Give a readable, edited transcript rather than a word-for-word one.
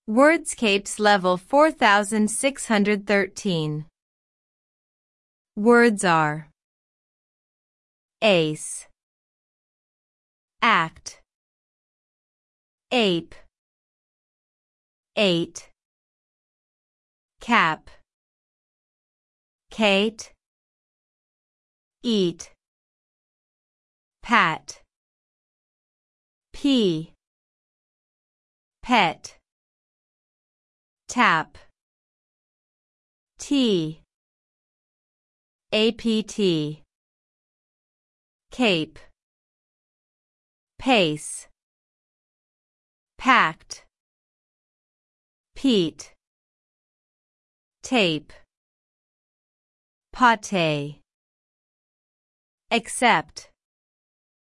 Wordscapes level 4613. Words are ace, act, ape, eight, cap, Kate, eat, pat, pea, pet, tap, tea, apt, cape, pace, packed, peat, tape, pate, accept,